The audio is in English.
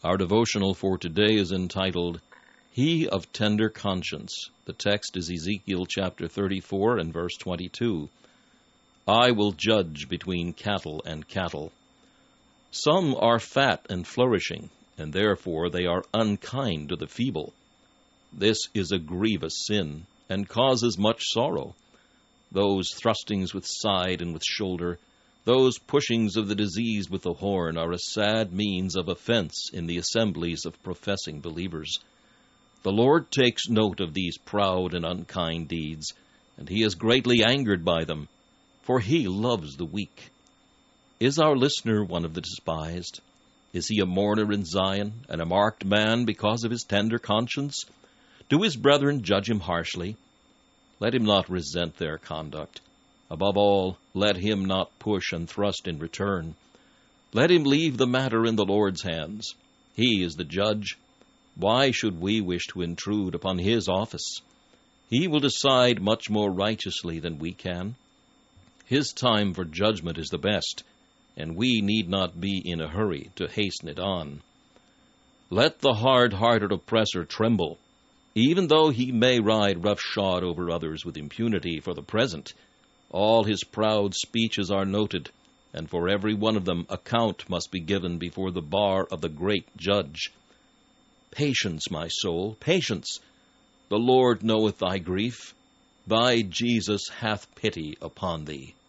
Our devotional for today is entitled, He of Tender Conscience. The text is Ezekiel chapter 34 and verse 22. I will judge between cattle and cattle. Some are fat and flourishing, and therefore they are unkind to the feeble. This is a grievous sin, and causes much sorrow. Those thrustings with side and with shoulder, those pushings of the diseased with the horn, are a sad means of offense in the assemblies of professing believers. The Lord takes note of these proud and unkind deeds, and He is greatly angered by them, for He loves the weak. Is our listener one of the despised? Is he a mourner in Zion, and a marked man because of his tender conscience? Do his brethren judge him harshly? Let him not resent their conduct. Above all, let him not push and thrust in return. Let him leave the matter in the Lord's hands. He is the judge. Why should we wish to intrude upon His office? He will decide much more righteously than we can. His time for judgment is the best, and we need not be in a hurry to hasten it on. Let the hard-hearted oppressor tremble. Even though he may ride roughshod over others with impunity for the present, all his proud speeches are noted, and for every one of them account must be given before the bar of the great Judge. Patience, my soul, patience. The Lord knoweth thy grief. Thy Jesus hath pity upon thee.